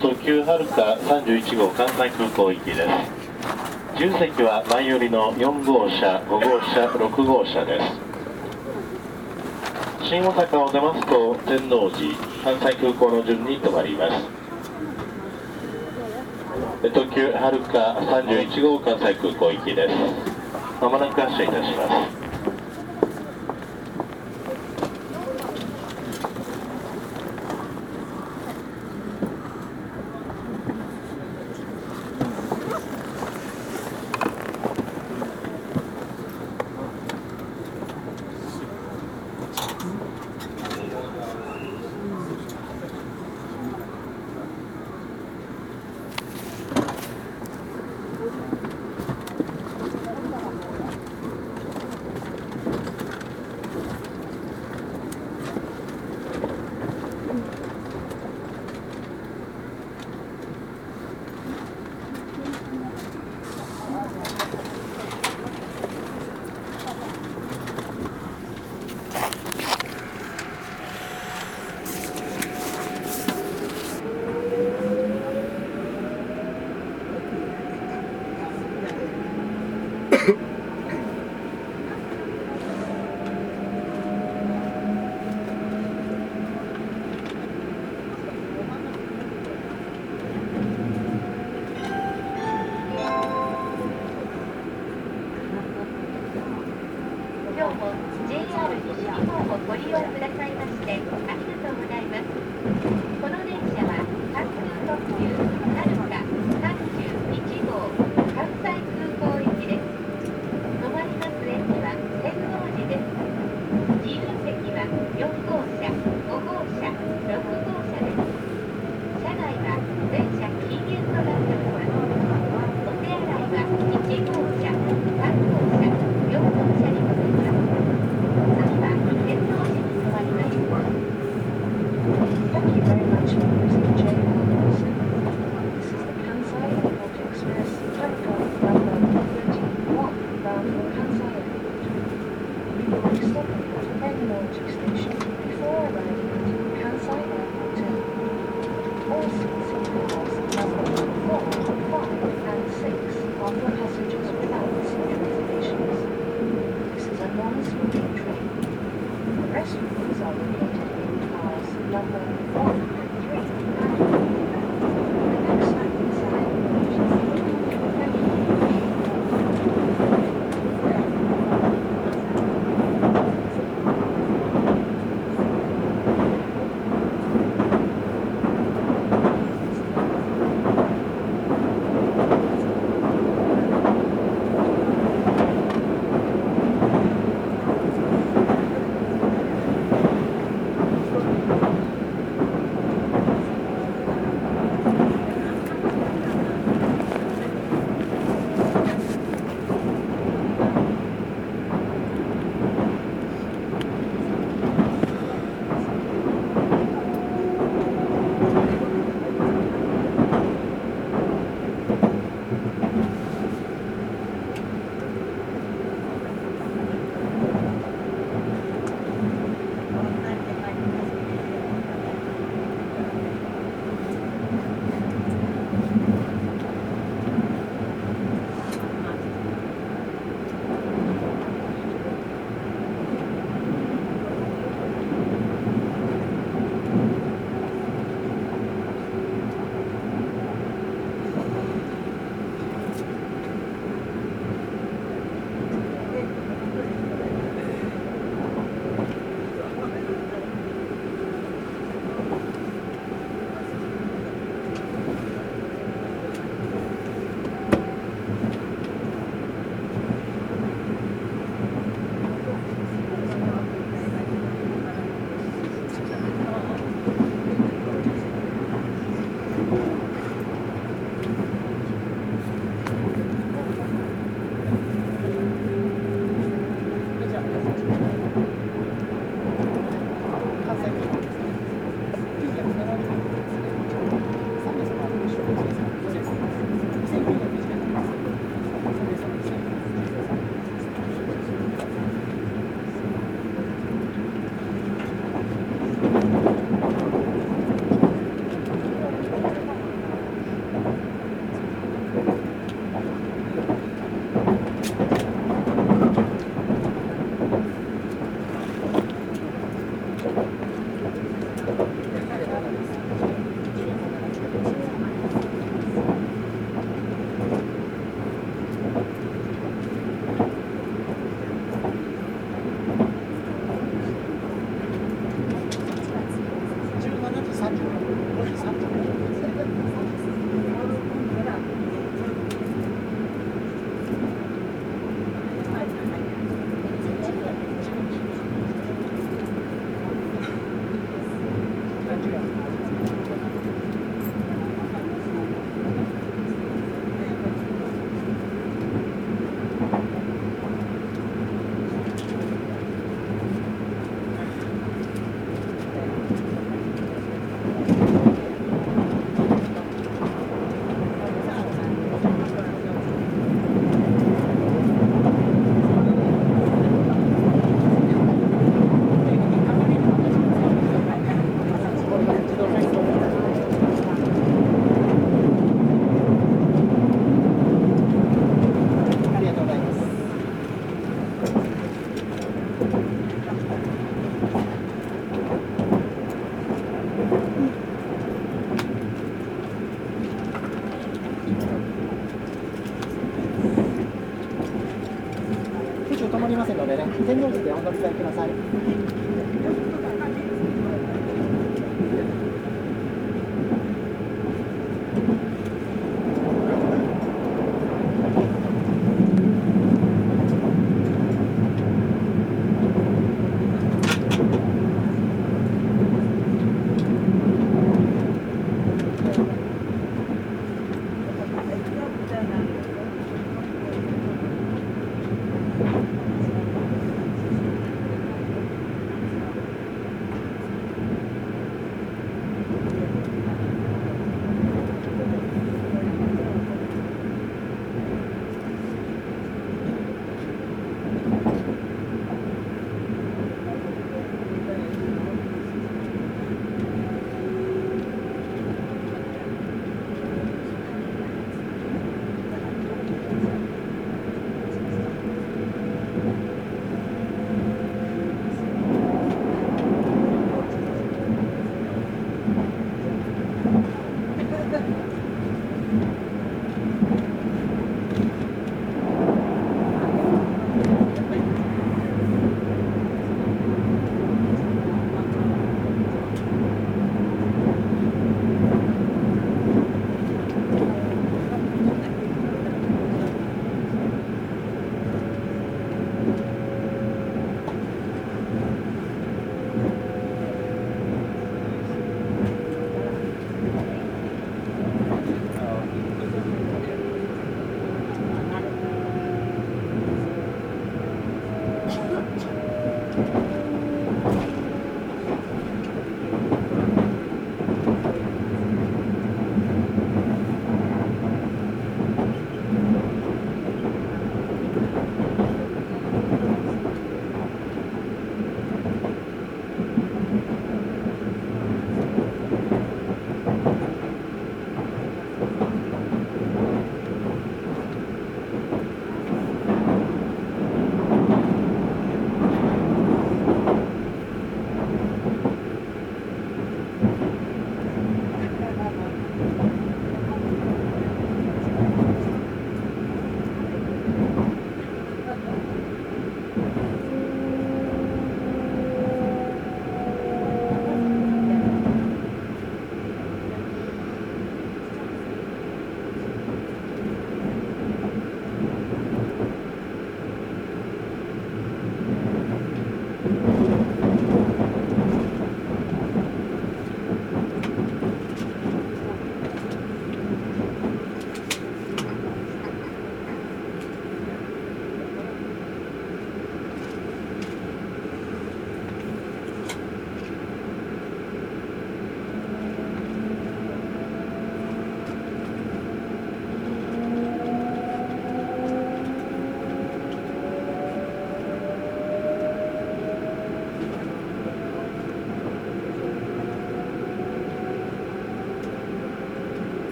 特急はるか31号関西空港行きです。重席は前寄りの4号車、5号車、6号車です。新大阪を出ますと天王寺、関西空港の順に停まります。特急はるか31号関西空港行きです。まもなく発車いたします。 今日も JR 西日本をご利用くださいましてありがとうございます。この電車は関空特急はるか31号関西空港行きです。止まります駅は天王寺です。自由席は4号車、5号車、6号車です。車内は全車禁煙となっております。お手洗いは1号車、3号車、4号車にございます。次は天王寺に停まります。 Thank you very much for using JR Boston. This is the Kansai Airport Express platform number 31 bound for Kansai Airport. We will be stopping at Ennoji Station before arriving at Kansai Airport Terminal. All seats in class number 4, 5 and 6 are for passengers without seat reservations. This is a non-smoking train. The restrooms are located in cars number 1 and 3 and 4. The next stop is Ennoji. Thank you. 止まりませんのでね、天王寺でお乗り換えください。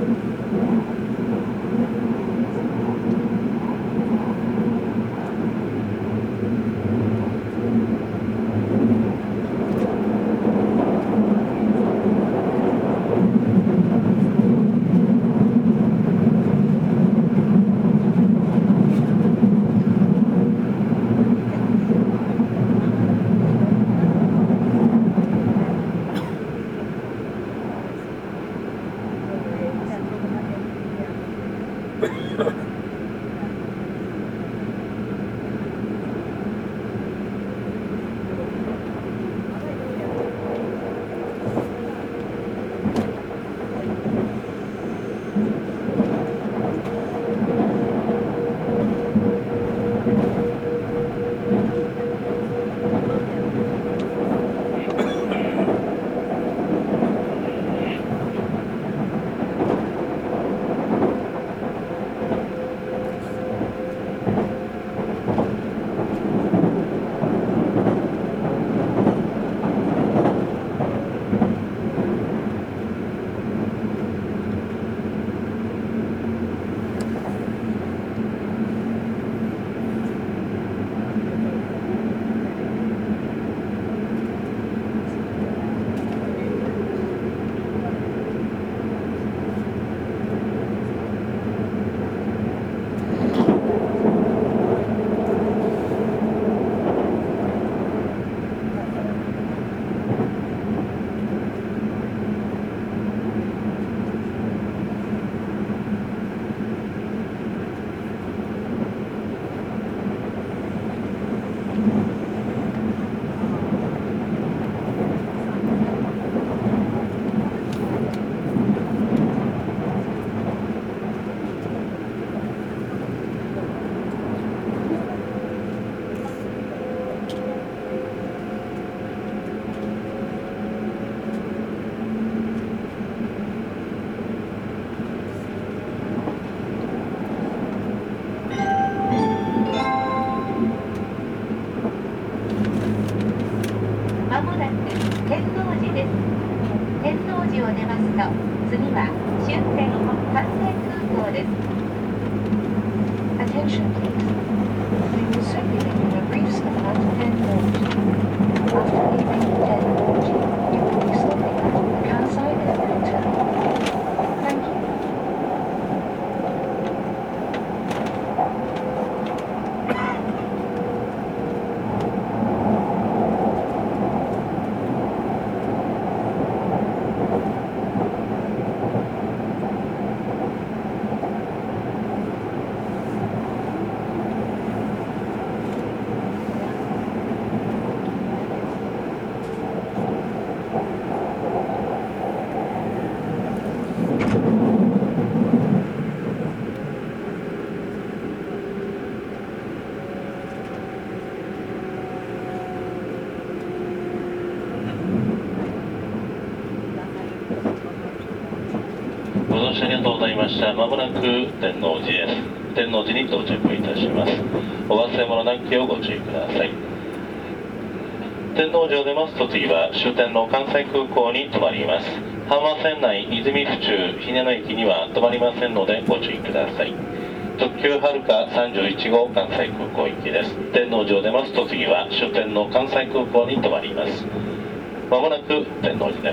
次は終点関西空港です。 Attention please. We will soon be making a brief stop at Tennoji. After leaving Tennoji, you will be stopping at Kansai Airport Terminal. Thank you. ご乗車ありがとうございました。まもなく天王寺です。天王寺に到着いたします。お忘れ物なきをご注意ください。天王寺を出ますと次は終点の関西空港に停まります。阪和線内泉府中日根野駅には停まりませんのでご注意ください。特急はるか31号関西空港行きです。天王寺を出ますと次は終点の関西空港に停まります。まもなく天王寺です。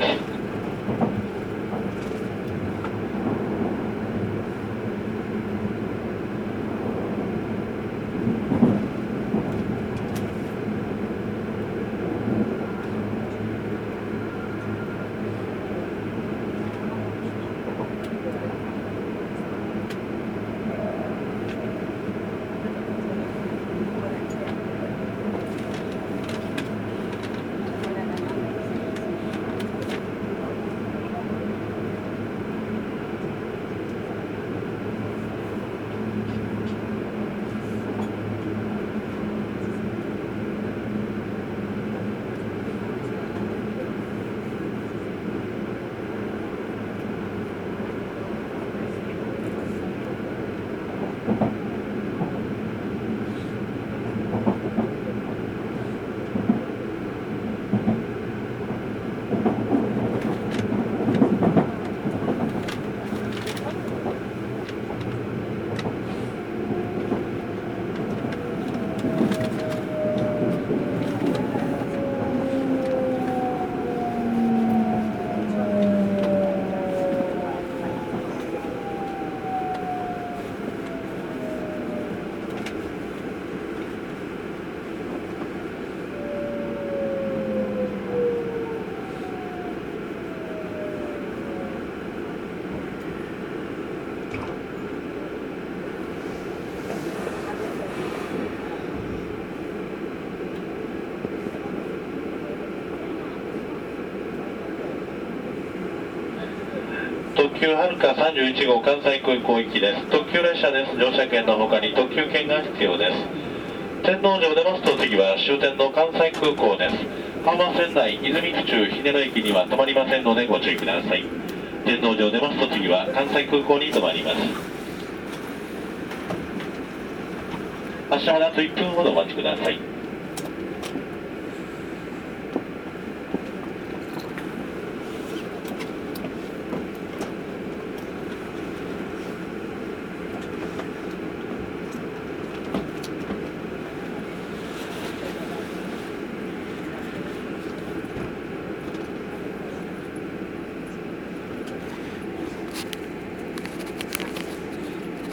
特急はるか31号関西空港行きです。特急列車です。乗車券の他に特急券が必要です。天王寺を出ますと次は終点の関西空港です。浜松線内泉府中日根野駅には止まりませんのでご注意ください。天王寺を出ますと次は関西空港に停まります。発車まであと1分ほどお待ちください。